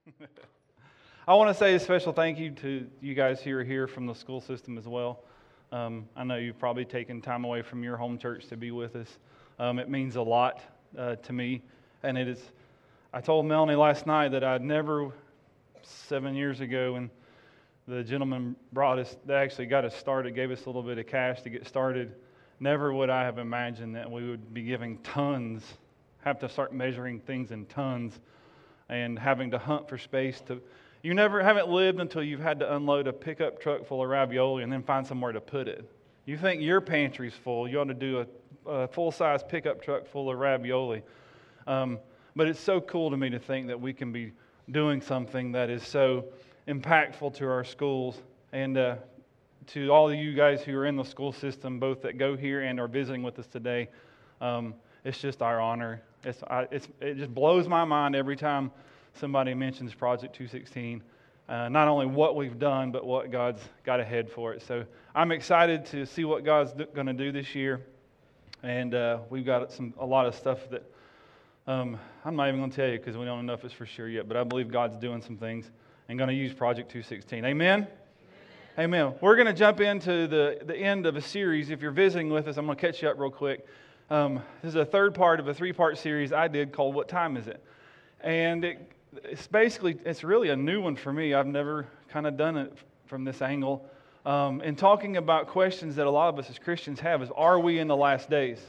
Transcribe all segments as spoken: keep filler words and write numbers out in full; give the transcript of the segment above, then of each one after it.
I want to say a special thank you to you guys who are here from the school system as well. Um, I know you've probably taken time away from your home church to be with us. Um, it means a lot uh, to me, and it is. I told Melanie last night that I'd never, seven years ago, when the gentleman brought us, they actually got us started, gave us a little bit of cash to get started. Never would I have imagined that we would be giving tons, have to start measuring things in tons, and having to hunt for space to. You never haven't lived until you've had to unload a pickup truck full of ravioli and then find somewhere to put it. You think your pantry's full, you ought to do a, a full-size pickup truck full of ravioli. Um, but it's so cool to me to think that we can be doing something that is so impactful to our schools, and uh, to all of you guys who are in the school system, both that go here and are visiting with us today. Um, it's just our honor. It's, I, it's, it just blows my mind every time somebody mentions Project two sixteen, uh, not only what we've done, but what God's got ahead for it. So I'm excited to see what God's going to do this year, and uh, we've got some a lot of stuff that um, I'm not even going to tell you because we don't know if it's for sure yet, but I believe God's doing some things and going to use Project two sixteen. Amen? Amen. Amen. We're going to jump into the, the end of a series. If you're visiting with us, I'm going to catch you up real quick. Um, this is a third part of a three-part series I did called What Time Is It? And it It's basically, it's really a new one for me. I've never kind of done it from this angle. Um, and talking about questions that a lot of us as Christians have is, are we in the last days?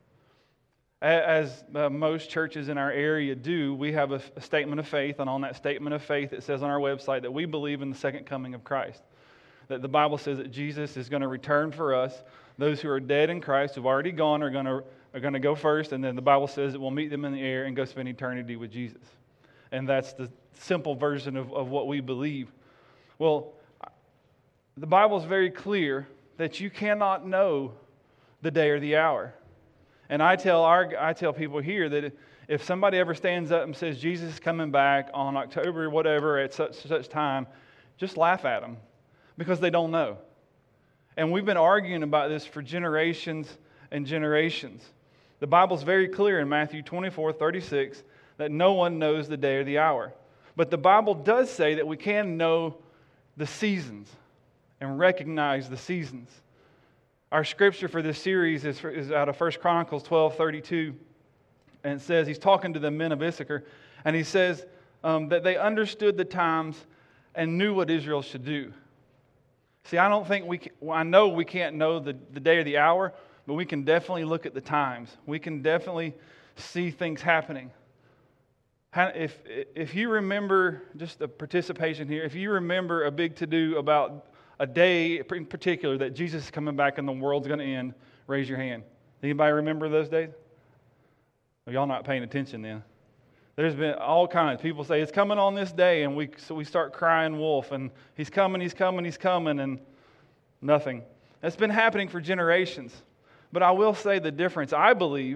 As uh, most churches in our area do, we have a, a statement of faith, and on that statement of faith it says on our website that we believe in the second coming of Christ. That the Bible says that Jesus is going to return for us. Those who are dead in Christ, who've already gone, are going to are going to go first, and then the Bible says that we'll meet them in the air and go spend eternity with Jesus. And that's the simple version of, of what we believe. Well, the Bible is very clear that you cannot know the day or the hour. And I tell our I tell people here that if somebody ever stands up and says Jesus is coming back on October whatever at such such time, just laugh at them because they don't know. And we've been arguing about this for generations and generations. The Bible's very clear in Matthew twenty-four thirty-six that no one knows the day or the hour. But the Bible does say that we can know the seasons and recognize the seasons. Our scripture for this series is, is out of First Chronicles twelve thirty-two, and it says, he's talking to the men of Issachar, and he says um, that they understood the times and knew what Israel should do. See, I don't think we can, well, I know we can't know the, the day or the hour, but we can definitely look at the times. We can definitely see things happening. If if you remember, just the participation here, if you remember a big to-do about a day in particular that Jesus is coming back and the world's going to end, raise your hand. Anybody remember those days? Well, y'all not paying attention then. There's been all kinds. People say, it's coming on this day, and we so we start crying wolf, and he's coming, he's coming, he's coming, and nothing. That's been happening for generations. But I will say the difference, I believe,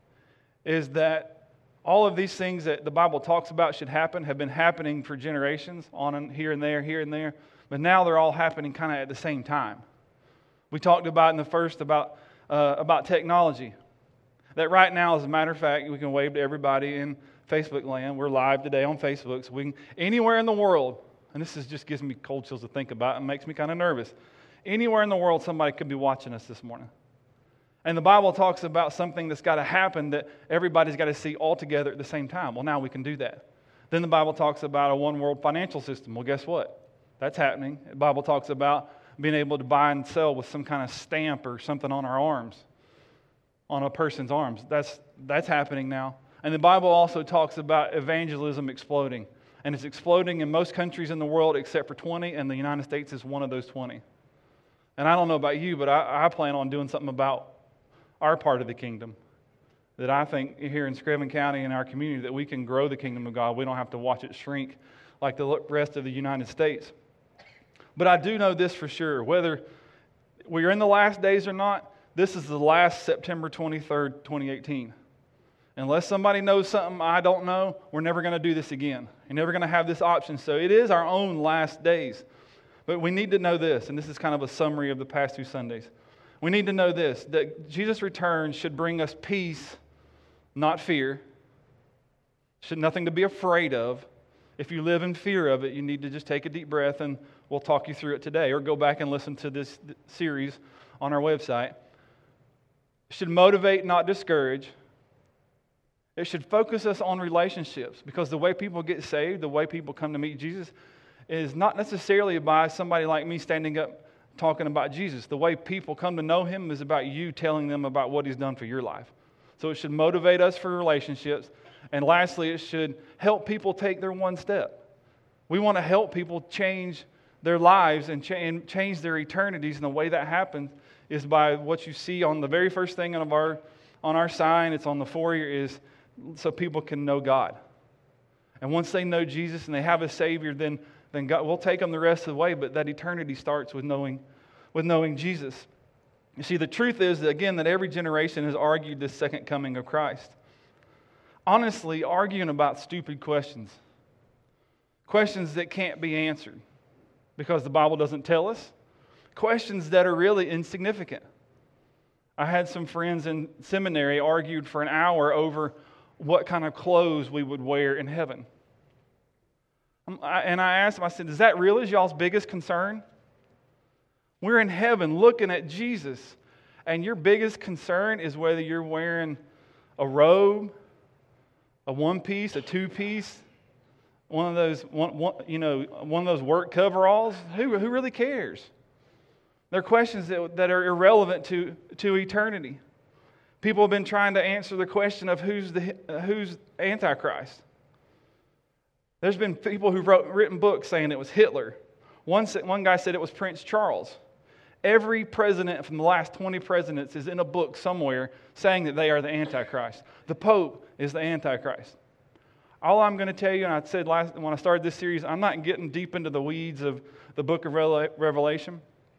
is that all of these things that the Bible talks about should happen have been happening for generations, on and here and there, here and there. But now they're all happening kind of at the same time. We talked about in the first about uh, about technology. That right now, as a matter of fact, we can wave to everybody in Facebook land. We're live today on Facebook, so we can anywhere in the world. And this is just gives me cold chills to think about and makes me kind of nervous. Anywhere in the world, somebody could be watching us this morning. And the Bible talks about something that's got to happen that everybody's got to see all together at the same time. Well, now we can do that. Then the Bible talks about a one-world financial system. Well, guess what? That's happening. The Bible talks about being able to buy and sell with some kind of stamp or something on our arms, on a person's arms. That's that's happening now. And the Bible also talks about evangelism exploding. And it's exploding in most countries in the world except for twenty, and the United States is one of those twenty. And I don't know about you, but I, I plan on doing something about our part of the kingdom, that I think here in Screven County in our community that we can grow the kingdom of God. We don't have to watch it shrink like the rest of the United States. But I do know this for sure, whether we're in the last days or not, this is the last September twenty-third, twenty eighteen. Unless somebody knows something I don't know, we're never going to do this again. You're never going to have this option. So it is our own last days. But we need to know this, and this is kind of a summary of the past two Sundays. We need to know this, that Jesus' return should bring us peace, not fear. Should nothing to be afraid of. If you live in fear of it, you need to just take a deep breath and we'll talk you through it today, or go back and listen to this series on our website. It should motivate, not discourage. It should focus us on relationships, because the way people get saved, the way people come to meet Jesus, is not necessarily by somebody like me standing up talking about Jesus. The way people come to know Him is about you telling them about what He's done for your life. So it should motivate us for relationships. And lastly, it should help people take their one step. We want to help people change their lives and, cha- and change their eternities. And the way that happens is by what you see on the very first thing on our, on our sign. It's on the foyer, is so people can know God. And once they know Jesus and they have a Savior, then then God will take them the rest of the way, but that eternity starts with knowing, with knowing Jesus. You see, the truth is, that, again, that every generation has argued this second coming of Christ. Honestly, arguing about stupid questions. Questions that can't be answered because the Bible doesn't tell us. Questions that are really insignificant. I had some friends in seminary argued for an hour over what kind of clothes we would wear in heaven. And I asked him, I said, is that really y'all's biggest concern? We're in heaven looking at Jesus, and your biggest concern is whether you're wearing a robe, a one-piece, a two-piece, one of those, one, one, you know, one of those work coveralls. Who, who really cares? They're questions that, that are irrelevant to, to eternity. People have been trying to answer the question of who's the uh, who's Antichrist. There's been people who've wrote, written books saying it was Hitler. One, one guy said it was Prince Charles. Every president from the last twenty presidents is in a book somewhere saying that they are the Antichrist. The Pope is the Antichrist. All I'm going to tell you, and I said last when I started this series, I'm not getting deep into the weeds of the book of Revelation,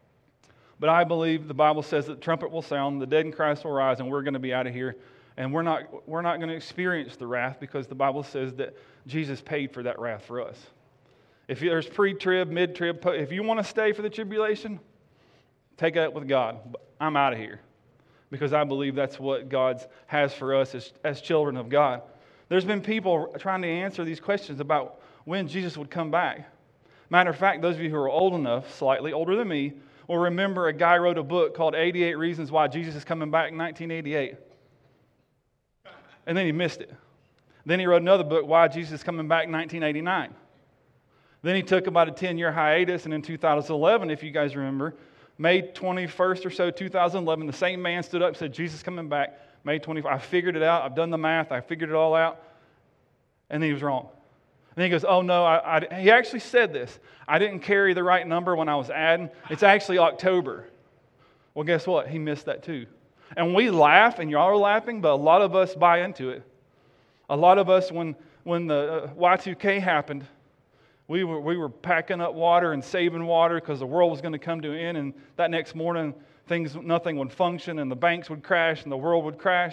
but I believe the Bible says that the trumpet will sound, the dead in Christ will rise, and we're going to be out of here. And we're not, we're not going to experience the wrath, because the Bible says that Jesus paid for that wrath for us. If there's pre-trib, mid-trib, if you want to stay for the tribulation, take it up with God. I'm out of here, because I believe that's what God has for us as, as children of God. There's been people trying to answer these questions about when Jesus would come back. Matter of fact, those of you who are old enough, slightly older than me, will remember a guy wrote a book called eighty-eight Reasons Why Jesus is Coming Back in nineteen eighty-eight. And then he missed it. Then he wrote another book, Why Jesus is Coming Back in nineteen eighty-nine. Then he took about a ten-year hiatus, and in two thousand eleven, if you guys remember, May twenty-first or so, two thousand eleven, the same man stood up and said, Jesus is coming back, May twenty-first. I figured it out. I've done the math. I figured it all out. And then he was wrong. And then he goes, oh no, I, I, he actually said this. I didn't carry the right number when I was adding. It's actually October. Well, guess what? He missed that too. And we laugh, and y'all are laughing, but a lot of us buy into it. A lot of us, when when the Y two K happened, we were we were packing up water and saving water because the world was going to come to an end, and that next morning, things nothing would function, and the banks would crash, and the world would crash.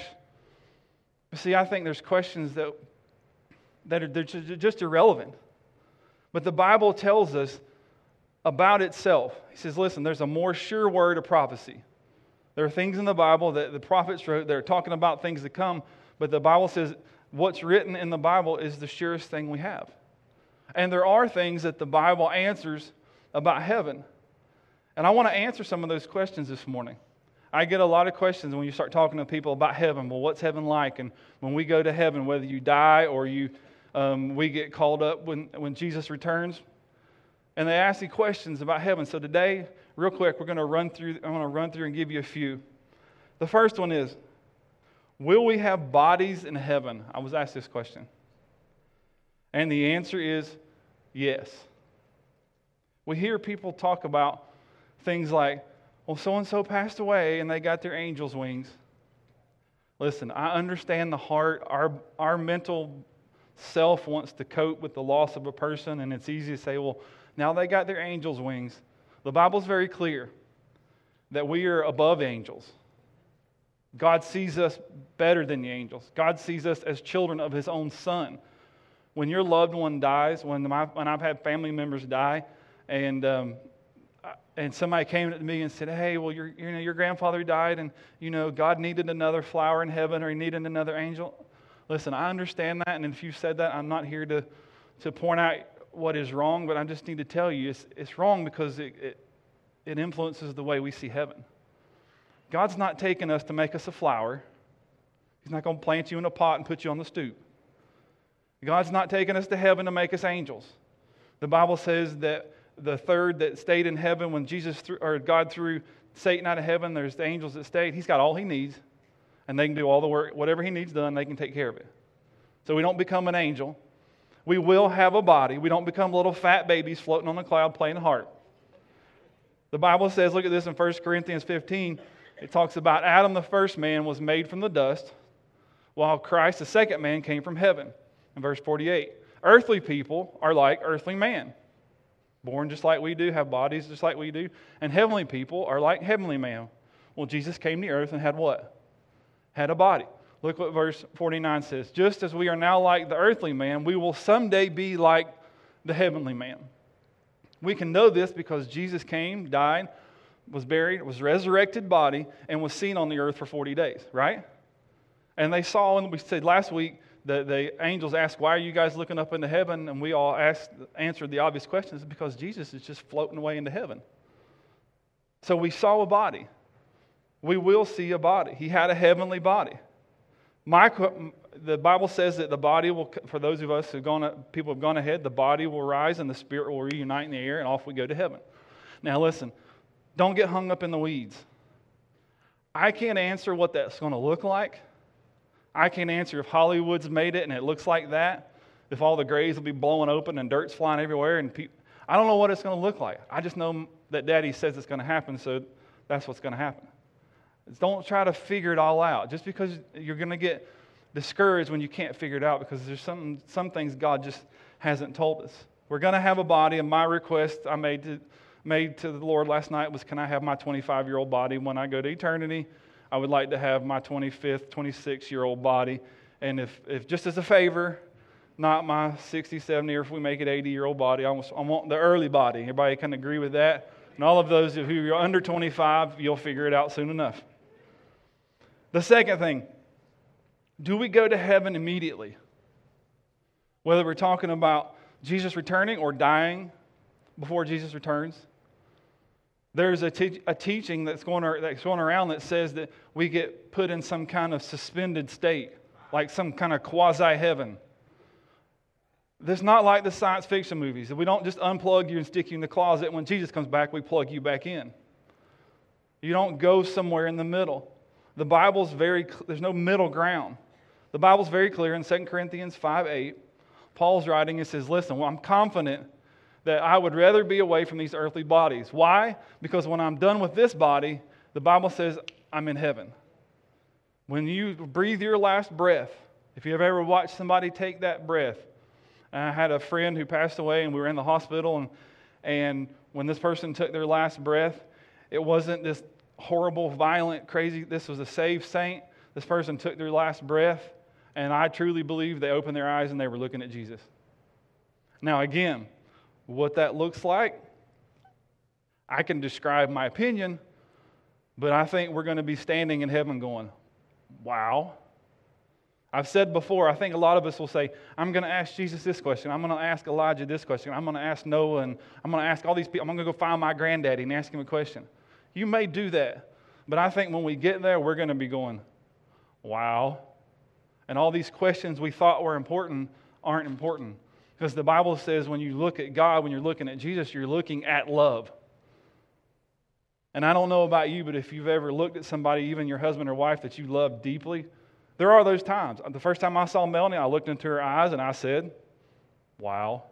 But see, I think there's questions that that are they're just irrelevant. But the Bible tells us about itself. He says, listen, there's a more sure word of prophecy. There are things in the Bible that the prophets wrote. They're talking about things to come. But the Bible says what's written in the Bible is the surest thing we have. And there are things that the Bible answers about heaven. And I want to answer some of those questions this morning. I get a lot of questions when you start talking to people about heaven. Well, what's heaven like? And when we go to heaven, whether you die or you um, we get called up when, when Jesus returns. And they ask you questions about heaven. So today, real quick, we're going to run through. I'm going to run through and give you a few. The first one is, will we have bodies in heaven? I was asked this question. And the answer is yes. We hear people talk about things like, well, so-and-so passed away and they got their angel's wings. Listen, I understand the heart. Our, our mental self wants to cope with the loss of a person, and it's easy to say, well, now they got their angel's wings. The Bible's very clear that we are above angels. God sees us better than the angels. God sees us as children of His own Son. When your loved one dies, when, my, when I've had family members die, and um, and somebody came to me and said, hey, well, your, you know, your grandfather died, and you know God needed another flower in heaven, or He needed another angel. Listen, I understand that, and if you said that, I'm not here to to point out what is wrong, but I just need to tell you it's, it's wrong because it, it, it influences the way we see heaven. God's not taking us to make us a flower. He's not going to plant you in a pot and put you on the stoop. God's not taking us to heaven to make us angels. The Bible says that the third that stayed in heaven when Jesus threw, or God threw Satan out of heaven, there's the angels that stayed. He's got all he needs, and they can do all the work. Whatever he needs done, they can take care of it. So we don't become an angel. We will have a body. We don't become little fat babies floating on the cloud playing a harp. The Bible says, look at this in First Corinthians fifteen. It talks about Adam, the first man, was made from the dust, while Christ, the second man, came from heaven. In verse forty-eight, earthly people are like earthly man, born just like we do, have bodies just like we do. And heavenly people are like heavenly man. Well, Jesus came to earth and had what? Had a body. Look what verse forty-nine says. Just as we are now like the earthly man, we will someday be like the heavenly man. We can know this because Jesus came, died, was buried, was resurrected body, and was seen on the earth for forty days, right? And they saw, and we said last week, the, the angels asked, why are you guys looking up into heaven? And we all asked, answered the obvious questions, because Jesus is just floating away into heaven. So we saw a body. We will see a body. He had a heavenly body. My, the Bible says that the body will, for those of us who've gone, people have gone ahead, the body will rise and the spirit will reunite in the air, and off we go to heaven. Now listen, don't get hung up in the weeds. I can't answer what that's going to look like. I can't answer if Hollywood's made it and it looks like that, if all the graves will be blowing open and dirt's flying everywhere. And pe- I don't know what it's going to look like. I just know that Daddy says it's going to happen, so that's what's going to happen. Don't try to figure it all out. Just because you're going to get discouraged when you can't figure it out, because there's some, some things God just hasn't told us. We're going to have a body, and my request I made to, made to the Lord last night was, can I have my twenty-five-year-old body when I go to eternity? I would like to have my twenty-fifth, twenty-six-year-old body. And if, if just as a favor, not my sixty, seventy, or if we make it eighty-year-old body, I want, I want the early body. Everybody can agree with that? And all of those who are under twenty-five, you'll figure it out soon enough. The second thing, do we go to heaven immediately? Whether we're talking about Jesus returning or dying before Jesus returns. There's a, te- a teaching that's going, ar- that's going around that says that we get put in some kind of suspended state, like some kind of quasi-heaven. That's not like the science fiction movies. We don't just unplug you and stick you in the closet. When Jesus comes back, we plug you back in. You don't go somewhere in the middle. The Bible's very, there's no middle ground. The Bible's very clear in Second Corinthians five eight. Paul's writing and says, listen, well, I'm confident that I would rather be away from these earthly bodies. Why? Because when I'm done with this body, the Bible says I'm in heaven. When you breathe your last breath, if you've ever watched somebody take that breath, I had a friend who passed away and we were in the hospital, and, and when this person took their last breath, it wasn't this horrible, violent, crazy, this was a saved saint. This person took their last breath, and I truly believe they opened their eyes and they were looking at Jesus. Now again, what that looks like, I can describe my opinion, but I think we're going to be standing in heaven going, wow. I've said before, I think a lot of us will say, I'm going to ask Jesus this question. I'm going to ask Elijah this question. I'm going to ask Noah, and I'm going to ask all these people. I'm going to go find my granddaddy and ask him a question. You may do that, but I think when we get there, we're going to be going, wow. And all these questions we thought were important aren't important. Because the Bible says when you look at God, when you're looking at Jesus, you're looking at love. And I don't know about you, but if you've ever looked at somebody, even your husband or wife, that you love deeply, there are those times. The first time I saw Melanie, I looked into her eyes and I said, wow.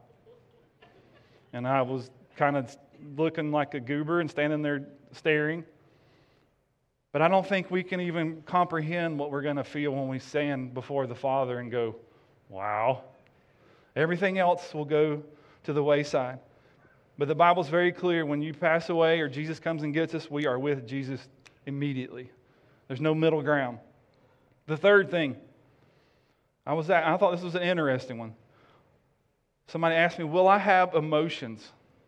And I was kind of looking like a goober and standing there staring. But I don't think we can even comprehend what we're going to feel when we stand before the Father and go, wow. Everything else will go to the wayside. But the Bible's very clear. When you pass away or Jesus comes and gets us, we are with Jesus immediately. There's no middle ground. The third thing, I was at, I thought this was an interesting one. Somebody asked me, will I have emotions?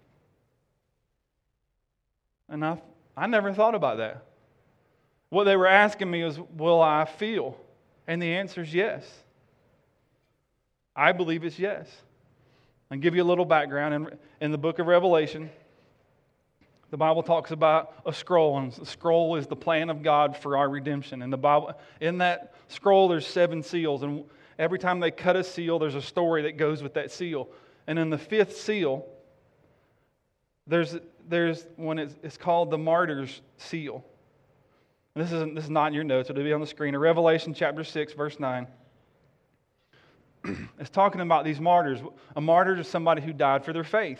And I, I never thought about that. What they were asking me was, will I feel? And the answer is yes. I believe it's yes. And give you a little background. In, in the book of Revelation, the Bible talks about a scroll, and the scroll is the plan of God for our redemption. And the Bible, in that scroll, there's seven seals, and every time they cut a seal, there's a story that goes with that seal. And in the fifth seal, there's there's when it's, it's called the martyr's seal. And this isn't this is not in your notes; it'll be on the screen. In Revelation chapter six, verse nine. It's talking about these martyrs. A martyr is somebody who died for their faith.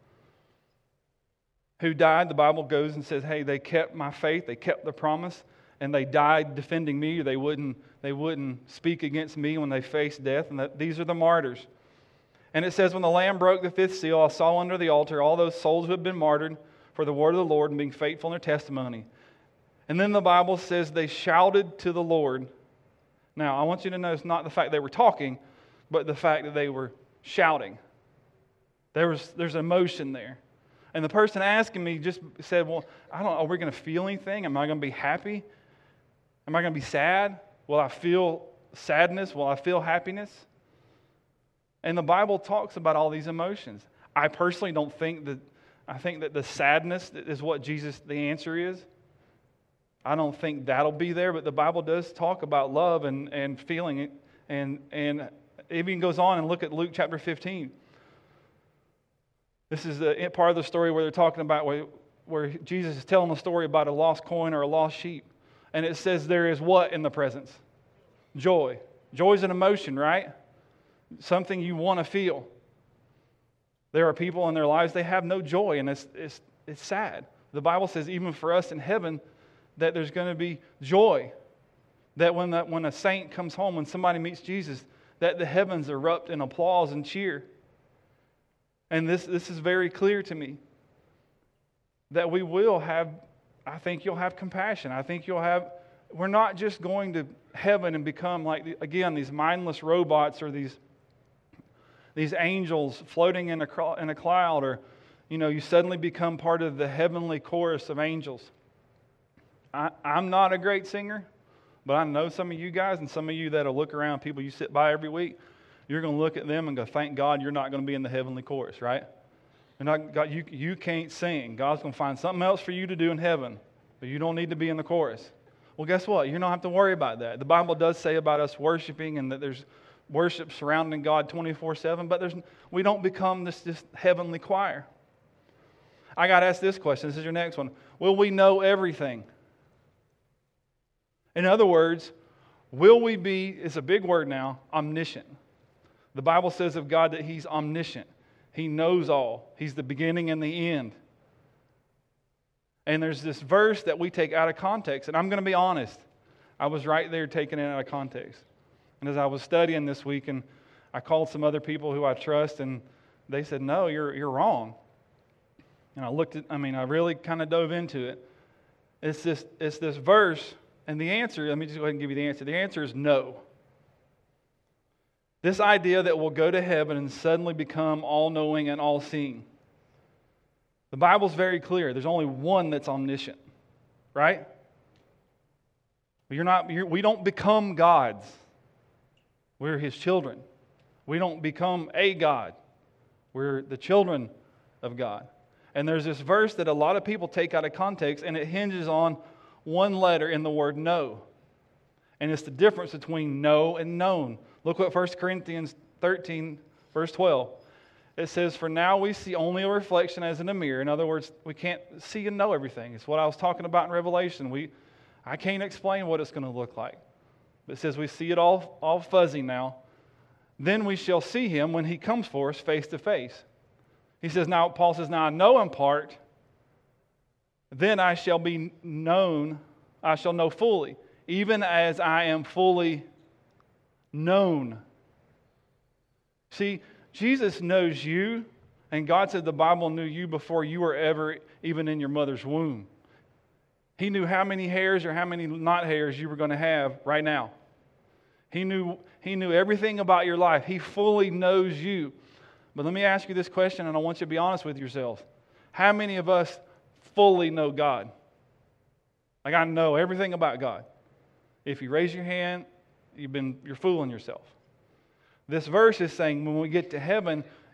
Who died, the Bible goes and says, hey, they kept my faith, they kept the promise, and they died defending me. They wouldn't, they wouldn't speak against me when they faced death. And that, these are the martyrs. And it says, when the Lamb broke the fifth seal, I saw under the altar all those souls who had been martyred for the word of the Lord and being faithful in their testimony. And then the Bible says they shouted to the Lord. Now, I want you to notice not the fact they were talking, but the fact that they were shouting. There was there's emotion there. And the person asking me just said, well, I don't know, are we going to feel anything? Am I going to be happy? Am I going to be sad? Will I feel sadness? Will I feel happiness? And the Bible talks about all these emotions. I personally don't think that, I think that the sadness is what Jesus, the answer is. I don't think that'll be there, but the Bible does talk about love and, and feeling it. And, and it even goes on and look at Luke chapter fifteen. This is the part of the story where they're talking about where, where Jesus is telling a story about a lost coin or a lost sheep. And it says there is what in the presence? Joy. Joy is an emotion, right? Something you want to feel. There are people in their lives, they have no joy, and it's, it's, it's sad. The Bible says even for us in heaven that there's going to be joy. That when, the, when a saint comes home, when somebody meets Jesus, that the heavens erupt in applause and cheer. And this, this is very clear to me. That we will have, I think you'll have compassion. I think you'll have, we're not just going to heaven and become like, again, these mindless robots or these, these angels floating in a, in a cloud, or, you know, you suddenly become part of the heavenly chorus of angels. I, I'm not a great singer, but I know some of you guys and some of you that'll look around, people you sit by every week, you're going to look at them and go, thank God you're not going to be in the heavenly chorus, right? You're not, God, you, you can't sing. God's going to find something else for you to do in heaven, but you don't need to be in the chorus. Well, guess what? You don't have to worry about that. The Bible does say about us worshiping and that there's worship surrounding God twenty-four seven, but there's, we don't become this, this heavenly choir. I got to ask this question. This is your next one. Will we know everything? In other words, will we be, it's a big word now, omniscient. The Bible says of God that He's omniscient. He knows all. He's the beginning and the end. And there's this verse that we take out of context. And I'm going to be honest. I was right there taking it out of context. And as I was studying this week, and I called some other people who I trust, and they said, no, you're you're wrong. And I looked at, I mean, I really kind of dove into it. It's this, it's this verse, and the answer, let me just go ahead and give you the answer. The answer is no. This idea that we'll go to heaven and suddenly become all-knowing and all-seeing. The Bible's very clear. There's only one that's omniscient, right? You're not, you're, we don't become gods. We're His children. We don't become a God. We're the children of God. And there's this verse that a lot of people take out of context, and it hinges on one letter in the word know. And it's the difference between know and known. Look what First Corinthians thirteen, verse twelve. It says, for now we see only a reflection as in a mirror. In other words, we can't see and know everything. It's what I was talking about in Revelation. We, I can't explain what it's going to look like. But it says we see it all, all fuzzy now. Then we shall see Him when He comes for us face to face. He says, now, Paul says, now I know in part, then I shall be known, I shall know fully, even as I am fully known. See, Jesus knows you, and God said the Bible knew you before you were ever even in your mother's womb. He knew how many hairs or how many not hairs you were going to have right now. He knew, he knew everything about your life. He fully knows you. But let me ask you this question, and I want you to be honest with yourself. How many of us fully know God? Like, I know everything about God. If you raise your hand, you've been, you're fooling yourself. This verse is saying when we get to heaven,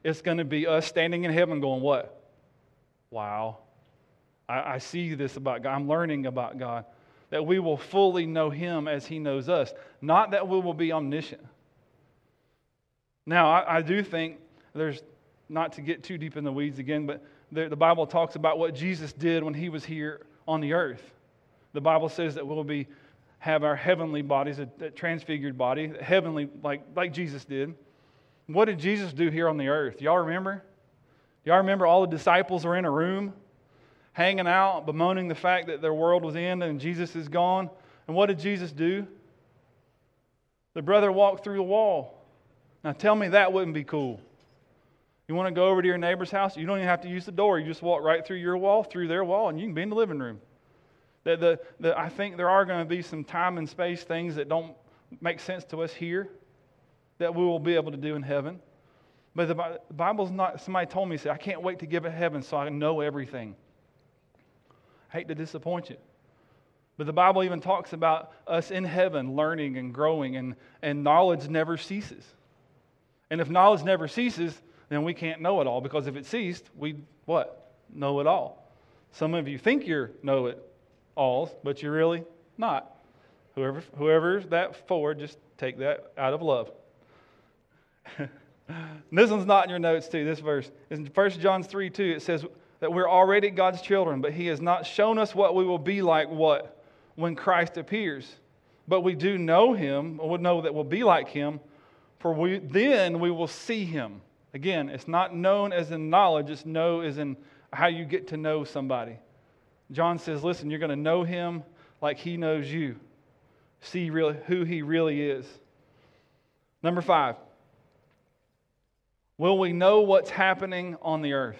It's going to be us standing in heaven going, what? Wow. I, I see this about God. I'm learning about God. That we will fully know Him as He knows us. Not that we will be omniscient. Now, I, I do think there's, not to get too deep in the weeds again, but the, the Bible talks about what Jesus did when He was here on the earth. The Bible says that we'll be have our heavenly bodies, a, a transfigured body, heavenly, like, like Jesus did. What did Jesus do here on the earth? Y'all remember? Y'all remember all the disciples were in a room, hanging out, bemoaning the fact that their world was in and Jesus is gone. And what did Jesus do? The brother walked through the wall. Now tell me that wouldn't be cool. You want to go over to your neighbor's house? You don't even have to use the door. You just walk right through your wall, through their wall, and you can be in the living room. The, the, the, I think there are going to be some time and space things that don't make sense to us here that we will be able to do in heaven. But the, the Bible's not, somebody told me, say, I can't wait to get to heaven so I can know everything. I hate to disappoint you. But the Bible even talks about us in heaven learning and growing, and, and knowledge never ceases. And if knowledge never ceases, then we can't know it all, because if it ceased, we what? Know it all. Some of you think you're know it all, but you're really not. Whoever whoever's that for, just take that out of love. This one's not in your notes too, this verse. In First John three two, it says that we're already God's children, but He has not shown us what we will be like what? When Christ appears. But we do know Him, or we know that we'll be like Him, for we then we will see Him. Again, it's not known as in knowledge, it's know as in how you get to know somebody. John says, listen, you're going to know Him like He knows you. See really who He really is. Number five, will we know what's happening on the earth?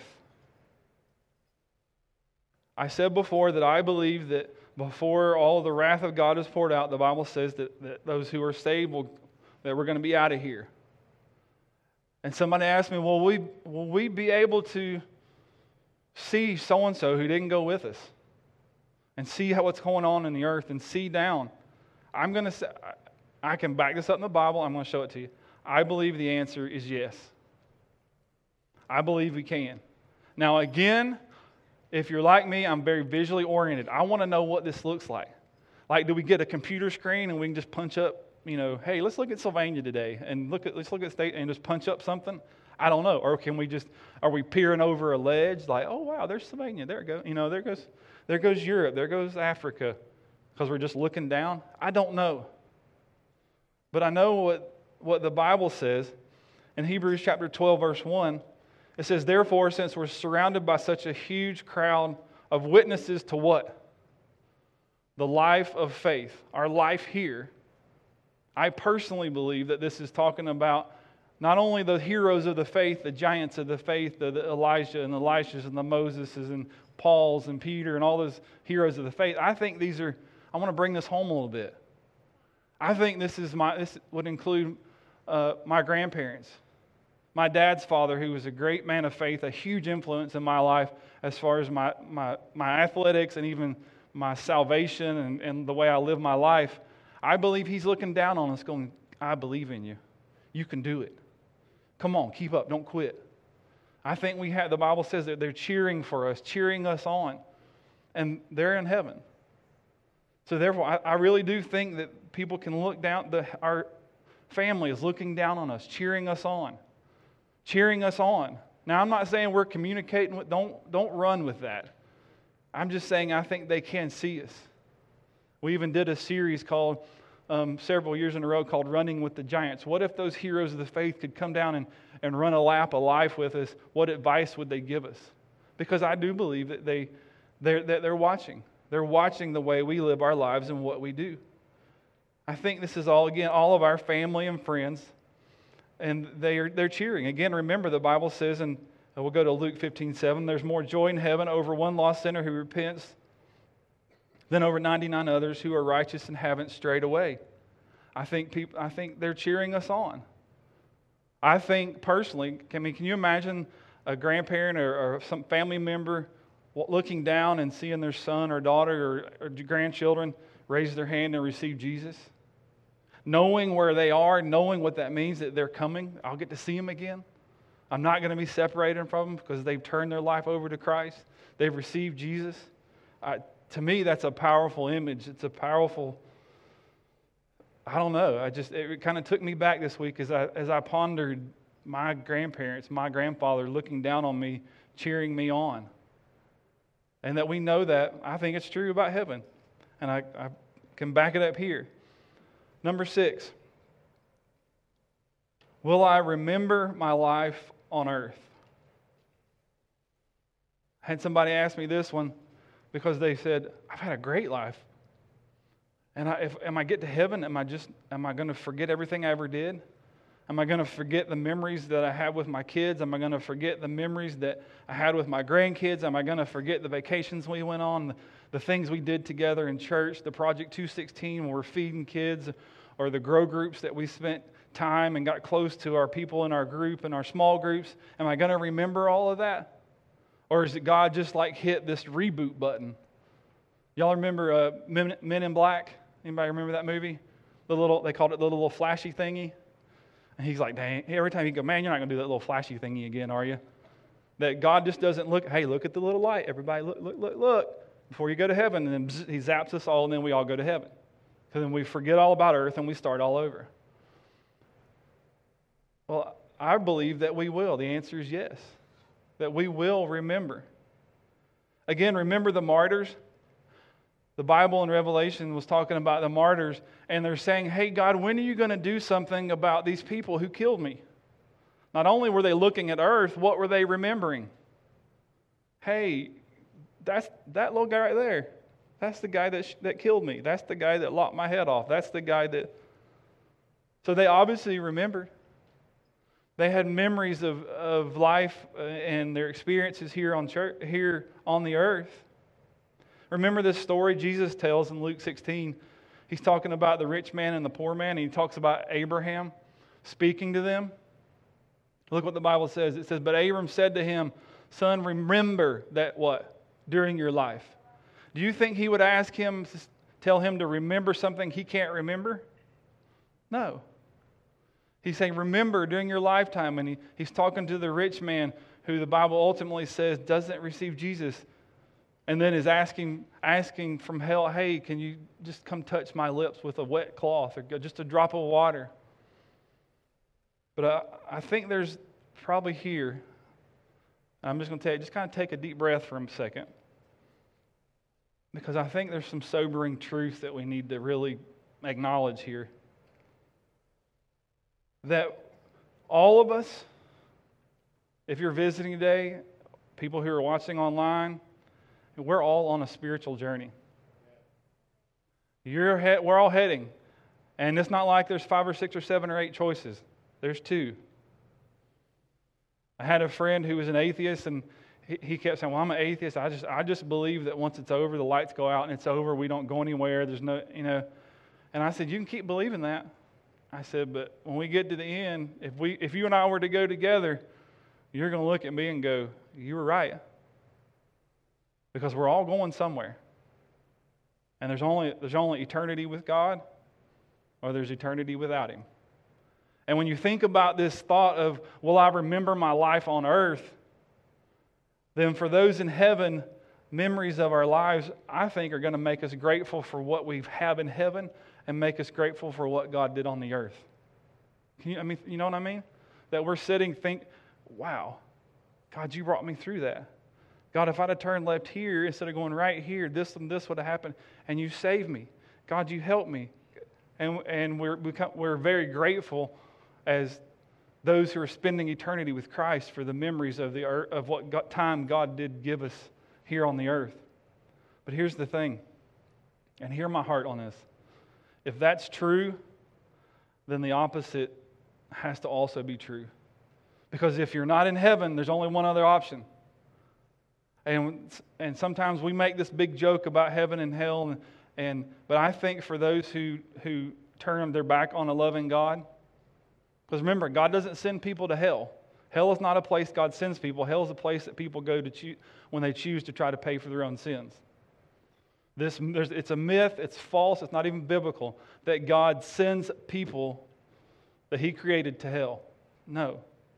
I said before that I believe that before all the wrath of God is poured out, the Bible says that, that those who are saved, will, that we're going to be out of here. And somebody asked me, will we, will we be able to see so-and-so who didn't go with us? And see how what's going on in the earth and see down? I'm going to say, I can back this up in the Bible. I'm going to show it to you. I believe the answer is yes. I believe we can. Now again, if you're like me, I'm very visually oriented. I want to know what this looks like. Like, do we get a computer screen and we can just punch up, you know, hey, let's look at Sylvania today and look at let's look at state and just punch up something? I don't know. Or can we just, are we peering over a ledge like, oh wow, there's Sylvania. There it goes. You know, there goes there goes Europe. There goes Africa. Because we're just looking down? I don't know. But I know what, what the Bible says in Hebrews chapter twelve, verse one. It says, therefore, since we're surrounded by such a huge crowd of witnesses to what? The life of faith. Our life here. I personally believe that this is talking about not only the heroes of the faith, the giants of the faith, the, the Elijah and the Elishas and the Moses and Pauls and Peter and all those heroes of the faith. I think these are, I want to bring this home a little bit. I think this is my, this would include uh, my grandparents. My dad's father, who was a great man of faith, a huge influence in my life as far as my, my, my athletics and even my salvation and, and the way I live my life. I believe he's looking down on us going, I believe in you. You can do it. Come on, keep up. Don't quit. I think we have, the Bible says that they're cheering for us, cheering us on. And they're in heaven. So therefore, I, I really do think that people can look down, the, our family is looking down on us, cheering us on. Cheering us on. Now, I'm not saying we're communicating with, don't, don't run with that. I'm just saying I think they can see us. We even did a series called, um, several years in a row, called Running with the Giants. What if those heroes of the faith could come down and, and run a lap of life with us? What advice would they give us? Because I do believe that they, they're, that they're watching. They're watching the way we live our lives and what we do. I think this is all, again, all of our family and friends. And they are, they're cheering. Again, remember the Bible says, and we'll go to Luke fifteen seven, there's more joy in heaven over one lost sinner who repents than over ninety-nine others who are righteous and haven't strayed away. I think people, I think they're cheering us on. I think personally, I mean, can you imagine a grandparent or, or some family member looking down and seeing their son or daughter or, or grandchildren raise their hand and receive Jesus? Knowing where they are, knowing what that means that they're coming, I'll get to see them again. I'm not going to be separated from them because they've turned their life over to Christ. They've received Jesus. I, to me, that's a powerful image. It's a powerful, I don't know. I just, it kind of took me back this week as I, as I pondered my grandparents, my grandfather looking down on me, cheering me on. And that we know that. I think it's true about heaven. And I, I can back it up here. Number six. Will I remember my life on earth? I had somebody ask me this one because they said, I've had a great life. And I, if am I get to heaven, am I just am I going to forget everything I ever did? Am I going to forget the memories that I have with my kids? Am I going to forget the memories that I had with my grandkids? Am I going to forget the vacations we went on, the, the things we did together in church, the Project two sixteen when we're feeding kids, or the grow groups that we spent time and got close to our people in our group and our small groups? Am I going to remember all of that? Or is it God just like hit this reboot button? Y'all remember uh, Men, Men in Black? Anybody remember that movie? The little, they called it the little flashy thingy. And he's like, dang, every time he go, man, you're not going to do that little flashy thingy again, are you? That God just doesn't look, hey, look at the little light. Everybody look, look, look, look. Before you go to heaven, and then bzz, he zaps us all, and then we all go to heaven. So then we forget all about earth, and we start all over. Well, I believe that we will. The answer is yes. That we will remember. Again, remember the martyrs? The Bible in Revelation was talking about the martyrs, and they're saying, hey, God, when are you going to do something about these people who killed me? Not only were they looking at earth, what were they remembering? Hey, that's that little guy right there. That's the guy that, sh- that killed me. That's the guy that lopped my head off. That's the guy that... So they obviously remembered. They had memories of, of life and their experiences here on church, here on the earth. Remember this story Jesus tells in Luke sixteen. He's talking about the rich man and the poor man, and he talks about Abraham speaking to them. Look what the Bible says. It says, but Abram said to him, son, remember that what? During your life. Do you think he would ask him, tell him to remember something he can't remember? No. He's saying, remember during your lifetime. And he, he's talking to the rich man who the Bible ultimately says doesn't receive Jesus. And then is asking asking from hell, hey, can you just come touch my lips with a wet cloth or just a drop of water? But I, I think there's probably here, I'm just going to tell you, just kind of take a deep breath for a second. Because I think there's some sobering truth that we need to really acknowledge here. That all of us, if you're visiting today, people who are watching online, we're all on a spiritual journey. You're he- we're all heading. And it's not like there's five or six or seven or eight choices. There's two. I had a friend who was an atheist, and he, he kept saying, well, I'm an atheist. I just I just believe that once it's over, the lights go out and it's over. We don't go anywhere. There's no, you know. And I said, you can keep believing that. I said, but when we get to the end, if we if you and I were to go together, you're going to look at me and go, you were right. Because we're all going somewhere. And there's only there's only eternity with God, or there's eternity without Him. And when you think about this thought of, will I remember my life on earth? Then for those in heaven, memories of our lives, I think, are going to make us grateful for what we have in heaven and make us grateful for what God did on the earth. Can you, I mean, you know what I mean? That we're sitting, think, wow, God, you brought me through that. God, if I'd have turned left here instead of going right here, this and this would have happened, and you saved me. God, you helped me. And, and we're, we're very grateful as those who are spending eternity with Christ for the memories of the earth, of what God, time God did give us here on the earth. But here's the thing, and hear my heart on this. If that's true, then the opposite has to also be true. Because if you're not in heaven, there's only one other option. And and sometimes we make this big joke about heaven and hell, and, and but I think for those who, who turn their back on a loving God, because remember, God doesn't send people to hell. Hell is not a place God sends people. Hell is a place that people go to choo- when they choose to try to pay for their own sins. This there's, it's a myth, it's false, it's not even biblical, that God sends people that He created to hell. No.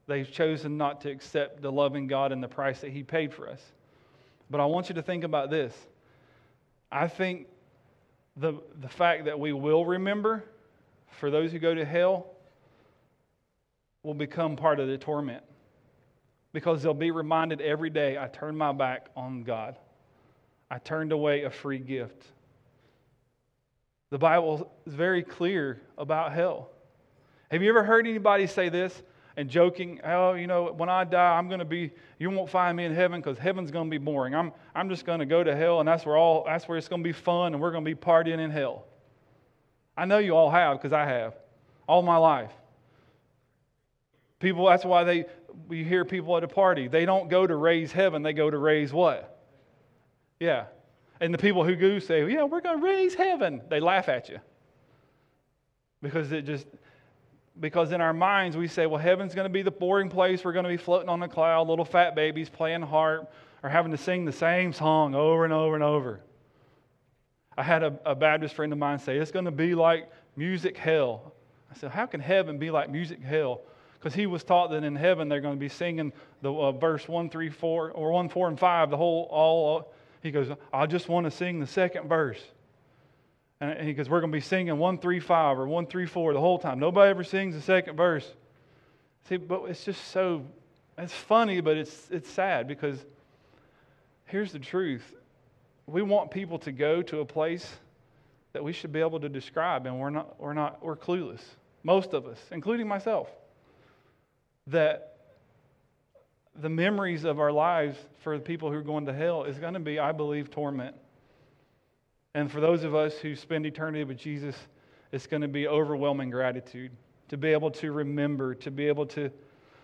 They've chosen not to accept the loving God and the price that He paid for us. But I want you to think about this. I think the, the fact that we will remember, for those who go to hell, will become part of the torment. Because they'll be reminded every day, I turned my back on God. I turned away a free gift. The Bible is very clear about hell. Have you ever heard anybody say this and joking, oh, you know, when I die, I'm going to be, you won't find me in heaven because heaven's going to be boring. I'm, I'm just going to go to hell and that's where all, that's where it's going to be fun and we're going to be partying in hell. I know you all have because I have all my life. People, that's why they, you hear people at a party, they don't go to raise heaven, they go to raise what? Yeah. And the people who do say, yeah, we're going to raise heaven, they laugh at you. Because it just, because in our minds we say, well, heaven's going to be the boring place, we're going to be floating on a cloud, little fat babies playing harp, or having to sing the same song over and over and over. I had a, a Baptist friend of mine say, it's going to be like music hell. I said, how can heaven be like music hell? Because he was taught that in heaven they're going to be singing the uh, verse one, three, four, or one, four, and five, the whole, all, all. He goes, I just want to sing the second verse. And he goes, we're going to be singing one, three, five, or one, three, four the whole time. Nobody ever sings the second verse. See, but it's just so, it's funny, but it's it's sad because here's the truth. We want people to go to a place that we should be able to describe, and we're not, we're not, we're clueless. Most of us, including myself. That the memories of our lives for the people who are going to hell is going to be, I believe, torment. And for those of us who spend eternity with Jesus, it's going to be overwhelming gratitude. To be able to remember, to be able to,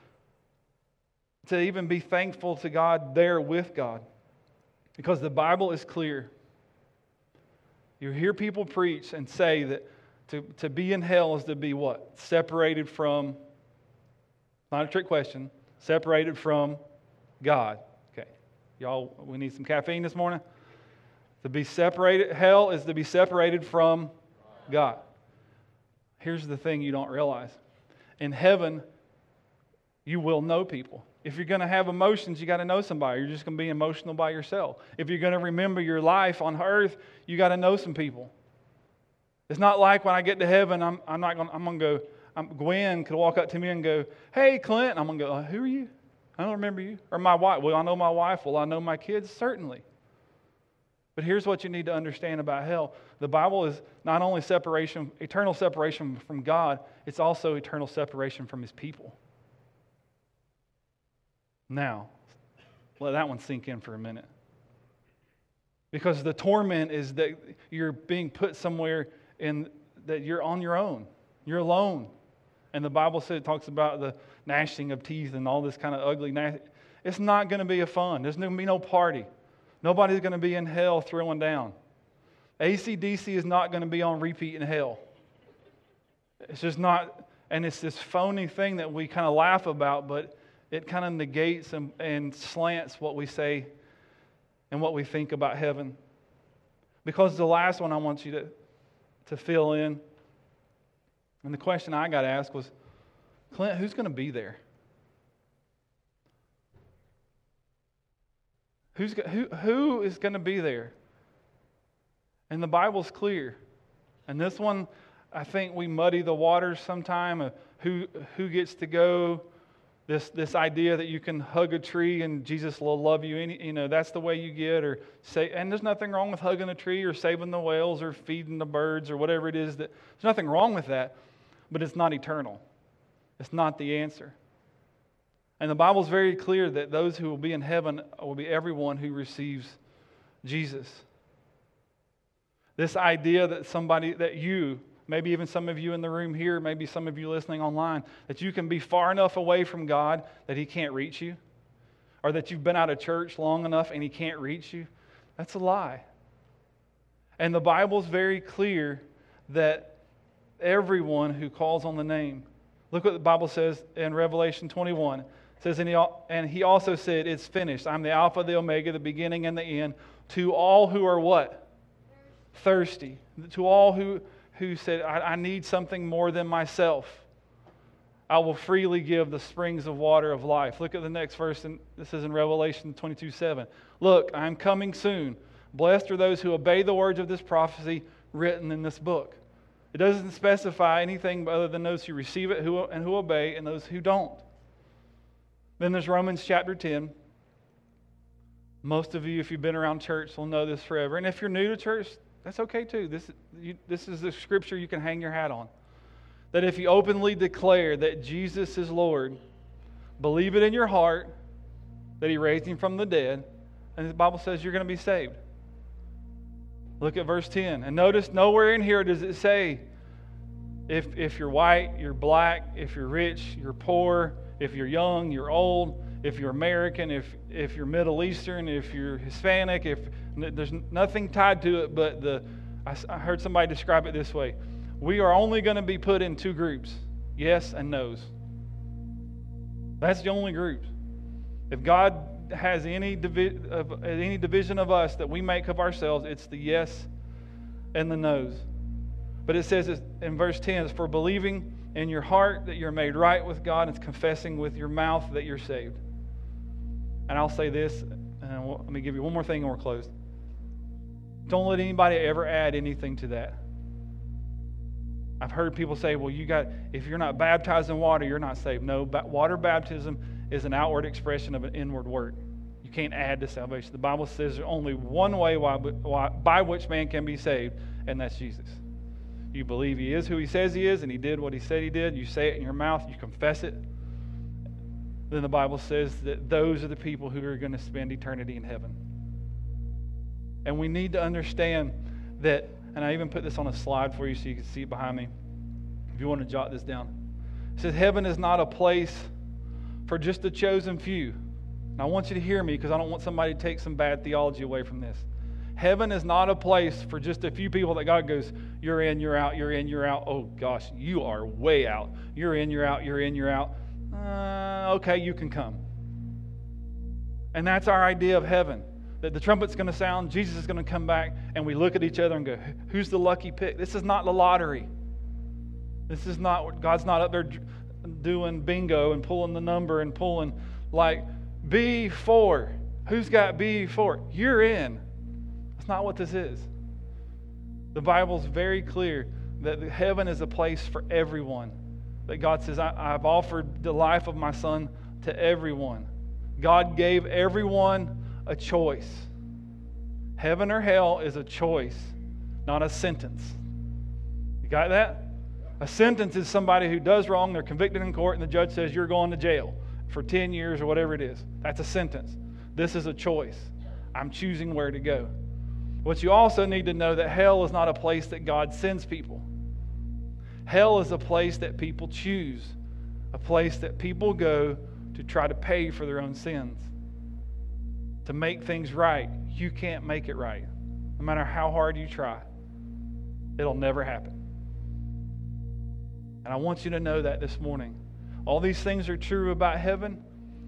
to even be thankful to God there with God. Because the Bible is clear. You hear people preach and say that to, to be in hell is to be what? Separated from, not a trick question, separated from God. Okay, y'all, we need some caffeine this morning? To be separated, hell is to be separated from God. Here's the thing you don't realize. In heaven, you will know people. If you're going to have emotions, you got to know somebody. You're just going to be emotional by yourself. If you're going to remember your life on earth, you got to know some people. It's not like when I get to heaven, I'm, I'm not going. I'm going to go. I'm, Gwen could walk up to me and go, "Hey, Clint." I'm going to go, uh, "Who are you? I don't remember you." Or my wife. Well, I know my wife. Well, I know my kids. Certainly. But here's what you need to understand about hell. The Bible is not only separation, eternal separation from God, it's also eternal separation from His people. Now, let that one sink in for a minute. Because the torment is that you're being put somewhere in that you're on your own. You're alone. And the Bible says, it talks about the gnashing of teeth and all this kind of ugly. Gnash- it's not going to be a fun. There's going to be no party. Nobody's going to be in hell throwing down. A C D C is not going to be on repeat in hell. It's just not, and it's this phony thing that we kind of laugh about, but it kind of negates and, and slants what we say and what we think about heaven. Because the last one I want you to, to fill in, and the question I got asked was, Clint, who's going to be there? Who's, who, who is going to be there? And the Bible's clear. And this one, I think we muddy the waters sometime of who, who gets to go. This, this idea that you can hug a tree and Jesus will love you, any, you know, that's the way you get. Or say, and there's nothing wrong with hugging a tree or saving the whales or feeding the birds or whatever it is. That, there's nothing wrong with that, but it's not eternal. It's not the answer. And the Bible's very clear that those who will be in heaven will be everyone who receives Jesus. This idea that somebody, that you, maybe even some of you in the room here, maybe some of you listening online, that you can be far enough away from God that He can't reach you, or that you've been out of church long enough and He can't reach you, that's a lie. And the Bible's very clear that everyone who calls on the name, look what the Bible says in Revelation twenty-one. It says, and he, and he also said, it's finished. I'm the Alpha, the Omega, the beginning and the end. To all who are what? Thirsty. To all who, who said, I, I need something more than myself. I will freely give the springs of water of life. Look at the next verse. And this is in Revelation twenty-two seven. Look, I am coming soon. Blessed are those who obey the words of this prophecy written in this book. It doesn't specify anything other than those who receive it who, and who obey and those who don't. Then there's Romans chapter ten. Most of you, if you've been around church, will know this forever. And if you're new to church, that's okay too. This, you, this is the scripture you can hang your hat on. That if you openly declare that Jesus is Lord, believe it in your heart, that He raised Him from the dead, and the Bible says you're going to be saved. Look at verse ten. And notice nowhere in here does it say if, if you're white, you're black, if you're rich, you're poor, if you're young, you're old, if you're American, if, if you're Middle Eastern, if you're Hispanic, if there's nothing tied to it but the, I, I heard somebody describe it this way. We are only going to be put in two groups, yes and no's. That's the only group. If God has any, divi- of, any division of us that we make of ourselves, it's the yes and the no's. But it says in verse ten, it's for believing in your heart that you're made right with God, and it's confessing with your mouth that you're saved. And I'll say this, and we'll, let me give you one more thing and we're closed. Don't let anybody ever add anything to that. I've heard people say, well, you got, if you're not baptized in water, you're not saved. No, water baptism is an outward expression of an inward work. You can't add to salvation. The Bible says there's only one way why, why, by which man can be saved, and that's Jesus. You believe He is who He says He is, and He did what He said He did. You say it in your mouth, you confess it. Then the Bible says that those are the people who are going to spend eternity in heaven. And we need to understand that, and I even put this on a slide for you so you can see it behind me, if you want to jot this down. It says heaven is not a place for just a chosen few. And I want you to hear me because I don't want somebody to take some bad theology away from this. Heaven is not a place for just a few people that God goes, you're in, you're out, you're in, you're out. Oh gosh, you are way out. You're in, you're out, you're in, you're out. Uh, okay, you can come. And that's our idea of heaven. That the trumpet's going to sound, Jesus is going to come back, and we look at each other and go, who's the lucky pick? This is not the lottery. This is not, God's not up there doing bingo and pulling the number and pulling like B four. Who's got B four? You're in. That's not what this is. The Bible's very clear that heaven is a place for everyone. That God says, I, I've offered the life of my Son to everyone. God gave everyone a choice. Heaven or hell is a choice, not a sentence. You got that? A sentence is somebody who does wrong, they're convicted in court, and the judge says you're going to jail for ten years or whatever it is. That's a sentence. This is a choice. I'm choosing where to go. What you also need to know that hell is not a place that God sends people. Hell is a place that people choose, a place that people go to try to pay for their own sins, to make things right. You can't make it right. No matter how hard you try, it'll never happen. And I want you to know that this morning. All these things are true about heaven,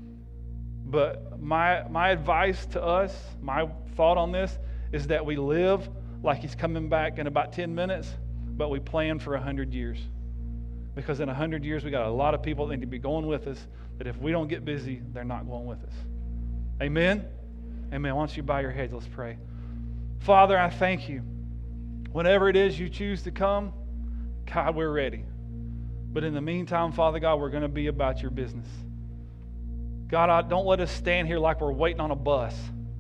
but my, my advice to us, my thought on this, is that we live like He's coming back in about ten minutes, but we plan for one hundred years. Because in one hundred years, we got a lot of people that need to be going with us, that if we don't get busy, they're not going with us. Amen? Amen. Why don't you bow your heads? Let's pray. Father, I thank You. Whenever it is You choose to come, God, we're ready. But in the meantime, Father God, we're going to be about Your business. God, I, don't let us stand here like we're waiting on a bus.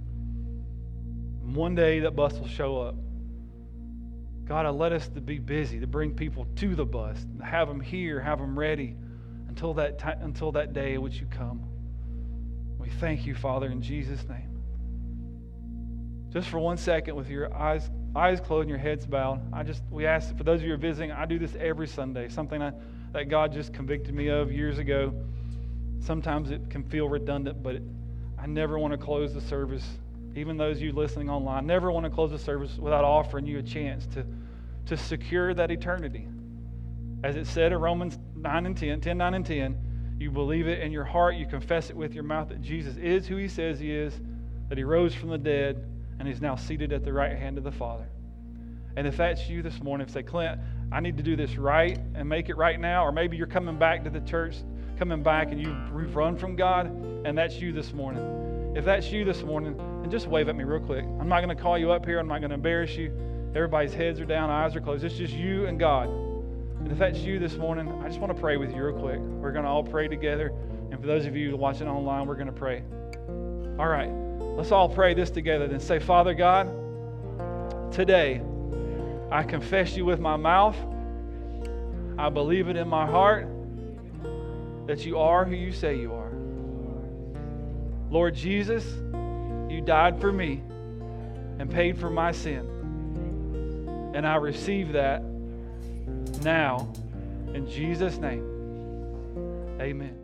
And one day that bus will show up. God, I let us to be busy, to bring people to the bus, to have them here, have them ready until that time, until that day at which You come. We thank You, Father, in Jesus' name. Just for one second, with your eyes eyes closed and your heads bowed, I just we ask for those of you who are visiting. I do this every Sunday. Something I, that God just convicted me of years ago. Sometimes it can feel redundant, but it, I never want to close the service. Even those of you listening online, never want to close the service without offering you a chance to, to secure that eternity. As it said in Romans nine and ten, ten, nine and ten, you believe it in your heart, you confess it with your mouth that Jesus is who He says He is, that He rose from the dead, and He's now seated at the right hand of the Father. And if that's you this morning, say, Clint, I need to do this right and make it right now. Or maybe you're coming back to the church, coming back and you've run from God, and that's you this morning. If that's you this morning, then just wave at me real quick. I'm not going to call you up here. I'm not going to embarrass you. Everybody's heads are down, eyes are closed. It's just you and God. And if that's you this morning, I just want to pray with you real quick. We're going to all pray together. And for those of you watching online, we're going to pray. All right, let's all pray this together. Then say, Father God, today I confess you with my mouth. I believe it in my heart that you are who you say you are. Lord Jesus, you died for me and paid for my sin. And I receive that now in Jesus' name. Amen.